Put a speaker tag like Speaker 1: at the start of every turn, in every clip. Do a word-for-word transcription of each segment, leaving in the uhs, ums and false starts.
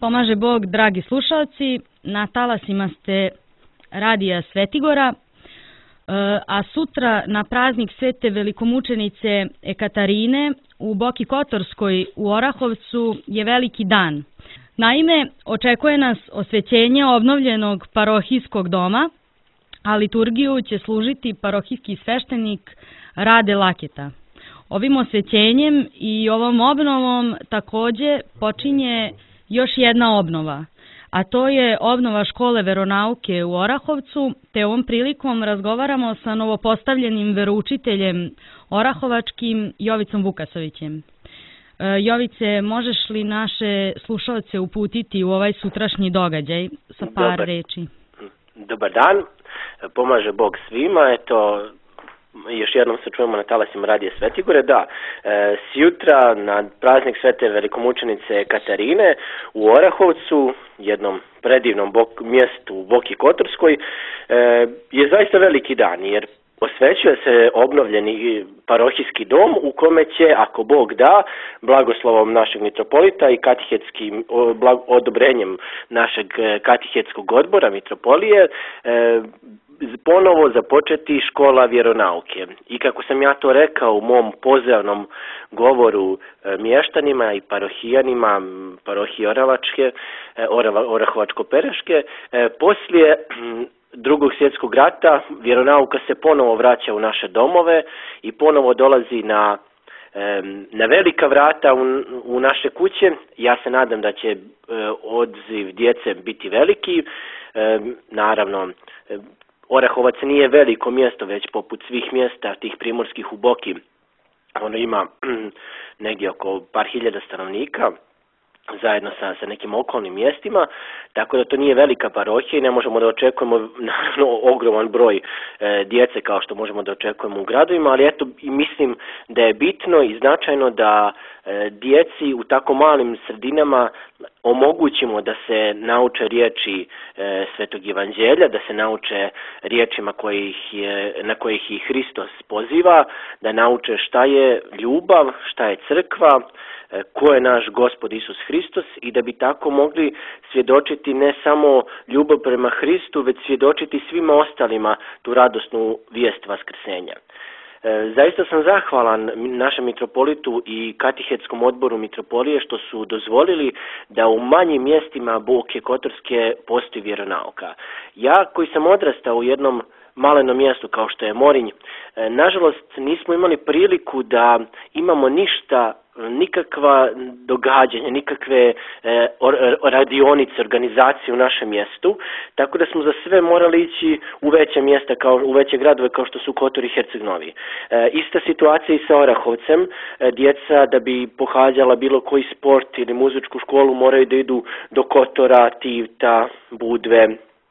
Speaker 1: Pomaže Bog, dragi slušalci, na talasima ste Radija Svetigora, a sutra na praznik Svete velikomučenice Ekaterine u Boki Kotorskoj u Orahovcu je veliki dan. Naime, očekuje nas osvećenje obnovljenog parohijskog doma, a liturgiju će služiti parohijski sveštenik Rade Laketa. Ovim osvećenjem i ovom obnovom takođe počinje još jedna obnova, a to je obnova škole veronauke u Orahovcu, te ovom prilikom razgovaramo sa novopostavljenim veroučiteljem orahovačkim Jovicom Vukasovićem. Jovice, možeš li naše slušalce uputiti u ovaj sutrašnji događaj sa par
Speaker 2: Dobar,
Speaker 1: reči?
Speaker 2: Dobar dan, pomaže Bog svima, eto, još jednom se čujemo na talasima Radije Svetigore. Da, e, sjutra na praznik Svete velikomučenice Ekaterine u Orahovcu, jednom predivnom bok, mjestu u Boki Kotorskoj, e, je zaista veliki dan, jer osvećuje se obnovljeni parohijski dom u kome će, ako Bog da, blagoslovom našeg mitropolita i katihetskim odobrenjem našeg katihetskog odbora mitropolije, e, ponovo započeti škola vjeronauke. I kako sam ja to rekao u mom pozivnom govoru mještanima i parohijanima, parohije Oravačke, Orahovačko-Pereške, poslije Drugog svjetskog rata vjeronauka se ponovo vraća u naše domove i ponovo dolazi na, na velika vrata u, u naše kuće. Ja se nadam da će odziv djece biti veliki. Naravno, Orahovac nije veliko mjesto, već poput svih mjesta tih primorskih u Boki. Ono ima negdje oko par hiljada stanovnika, zajedno sa, sa nekim okolnim mjestima, tako da to nije velika parohija i ne možemo da očekujemo naravno ogroman broj e, djece kao što možemo da očekujemo u gradovima, ali eto mislim da je bitno i značajno da e, djeci u tako malim sredinama omogućimo da se nauče riječi e, Svetog Evanđelja, da se nauče riječima kojih je, na kojih ih Hristos poziva, da nauče šta je ljubav, šta je crkva, ko je naš Gospod Isus Hristos i da bi tako mogli svjedočiti ne samo ljubav prema Hristu, već svjedočiti svima ostalima tu radosnu vijest vaskrsenja. Zaista sam zahvalan našem mitropolitu i katihetskom odboru mitropolije što su dozvolili da u manjim mjestima Boke Kotorske postoji vjeronauka. Ja koji sam odrastao u jednom malenom mjestu kao što je Morinj, nažalost nismo imali priliku da imamo ništa, nikakva događanja, nikakve e, radionice, organizacije u našem mjestu, tako da smo za sve morali ići u veće mjesta, kao, u veće gradove kao što su Kotor i Herceg Novi. E, ista situacija i sa Orahovcem, e, djeca da bi pohađala bilo koji sport ili muzičku školu moraju da idu do Kotora, Tivta, Budve,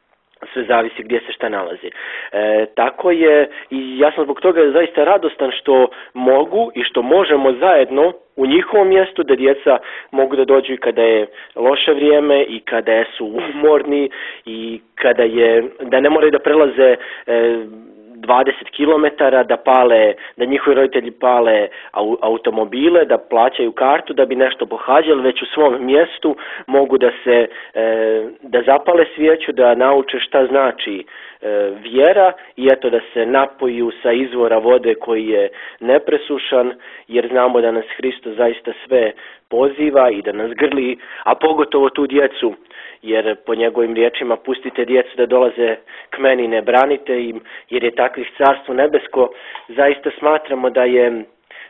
Speaker 2: sve zavisi gdje se šta nalazi. E, tako je i ja sam zbog toga zaista radostan što mogu i što možemo zajedno u njihovom mjestu da djeca mogu da dođu i kada je loše vrijeme i kada su umorni i kada je, da ne moraju da prelaze e, dvadeset kilometara, da pale, da njihovi roditelji pale automobile, da plaćaju kartu da bi nešto pohađali, već u svom mjestu mogu da se e, da zapale svijeću, da nauče šta znači e, vjera i eto da se napoju sa izvora vode koji je nepresušan, jer znamo da nas Hristos zaista sve poziva i da nas grli, a pogotovo tu djecu, jer po njegovim riječima pustite djecu da dolaze k meni, ne branite im, jer je takvih carstvo nebesko. Zaista smatramo da je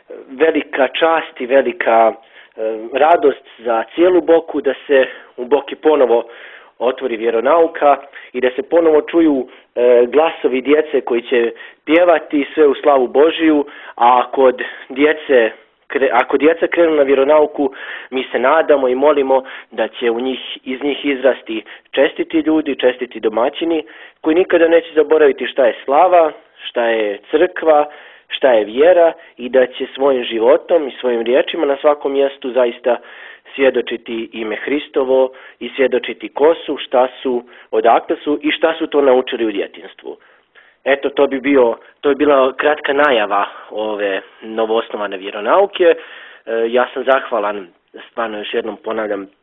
Speaker 2: velika čast i velika e, radost za cijelu Boku da se u Boki ponovo otvori vjeronauka i da se ponovo čuju e, glasovi djece koji će pjevati sve u slavu Božiju, a kod djece Ako djeca krenu na vjeronauku, mi se nadamo i molimo da će u njih, iz njih izrasti čestiti ljudi, čestiti domaćini, koji nikada neće zaboraviti šta je slava, šta je crkva, šta je vjera i da će svojim životom i svojim riječima na svakom mjestu zaista svjedočiti ime Hristovo i svjedočiti ko su, šta su, odakle su i šta su to naučili u djetinjstvu. Eto, to bi bio, to bi bila kratka najava ove novoosnovane vjeronauke. E, ja sam zahvalan, stvarno još jednom ponavljam,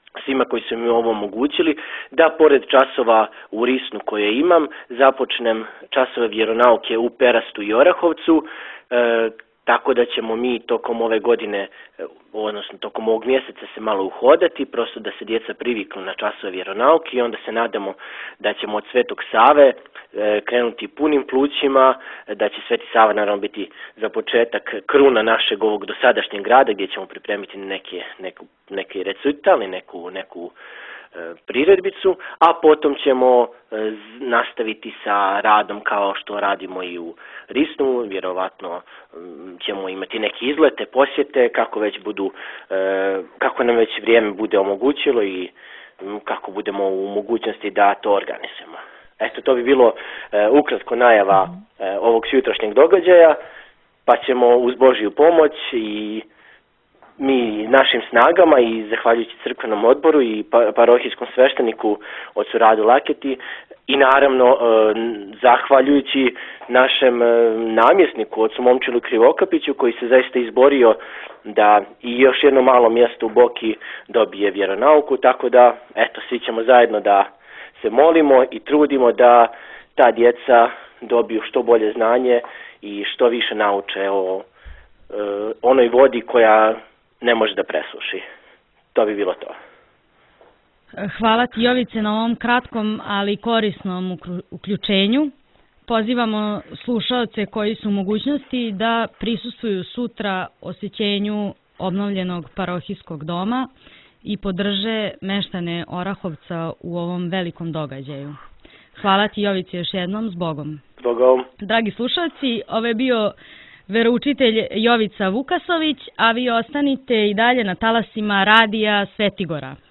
Speaker 2: svima koji su mi ovo omogućili, da pored časova u Risnu koje imam, započnem časove vjeronauke u Perastu i Orahovcu, e, tako da ćemo mi tokom ove godine, odnosno tokom ovog mjeseca se malo uhodati, prosto da se djeca priviknu na časove vjeronauke i onda se nadamo da ćemo od Svetog Save e, krenuti punim plućima, da će Sveti Sava naravno biti za početak kruna našeg ovog dosadašnjeg grada gdje ćemo pripremiti neke, neku, neki recital, neku, neku e, priredbicu, a potom ćemo e, nastaviti sa radom kao što radimo i u Risnu, vjerovatno ćemo imati neke izlete, posjete, kako već budu, e, kako nam već vrijeme bude omogućilo i kako budemo u mogućnosti da to organizujemo. Eto, to bi bilo e, ukratko najava e, ovog sutrašnjeg događaja, pa ćemo uz Božju pomoć i mi našim snagama i zahvaljujući crkvenom odboru i parohijskom svešteniku ocu Radu Laketi i naravno zahvaljujući našem namjesniku ocu Momčilu Krivokapiću koji se zaista izborio da i još jedno malo mjesto u Boki dobije vjeronauku, tako da eto, svi ćemo zajedno da se molimo i trudimo da ta djeca dobiju što bolje znanje i što više nauče o onoj vodi koja ne može da presuši. To bi bilo to.
Speaker 1: Hvala ti, Jovice, na ovom kratkom, ali korisnom uključenju. Pozivamo slušaoce koji su u mogućnosti da prisustvuju sutra osjećenju obnovljenog parohijskog doma i podrže meštane Orahovca u ovom velikom događaju. Hvala ti, Jovice, još jednom. Zbogom.
Speaker 2: Zbogom.
Speaker 1: Dragi slušalci, ovo je bio veroučitelj Jovica Vukasović, a vi ostanite i dalje na talasima Radija Svetigora.